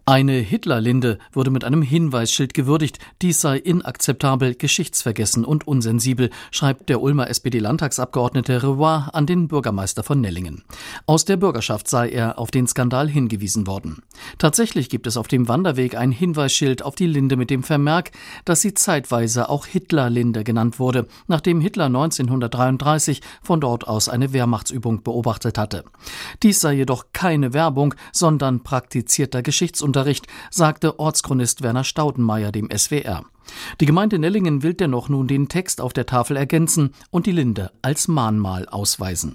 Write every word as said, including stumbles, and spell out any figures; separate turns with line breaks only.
Eine Hitlerlinde wurde mit einem Hinweisschild gewürdigt. Dies sei inakzeptabel, geschichtsvergessen und unsensibel, schreibt der Ulmer S P D-Landtagsabgeordnete Revoix an den Bürgermeister von Nellingen. Aus der Bürgerschaft sei er auf den Skandal hingewiesen worden. Tatsächlich gibt es auf dem Wanderweg ein Hinweisschild auf die Linde mit dem Vermerk, dass sie zeitweise auch Hitlerlinde genannt wurde, nachdem Hitler neunzehnhundertdreiunddreißig von dort aus eine Wehrmachtsübung beobachtet hatte. Dies sei jedoch keine Werbung, sondern praktizierter Geschichtsunterricht, sagte Ortschronist Werner Staudenmeier dem S W R. Die Gemeinde Nellingen will dennoch nun den Text auf der Tafel ergänzen und die Linde als Mahnmal ausweisen.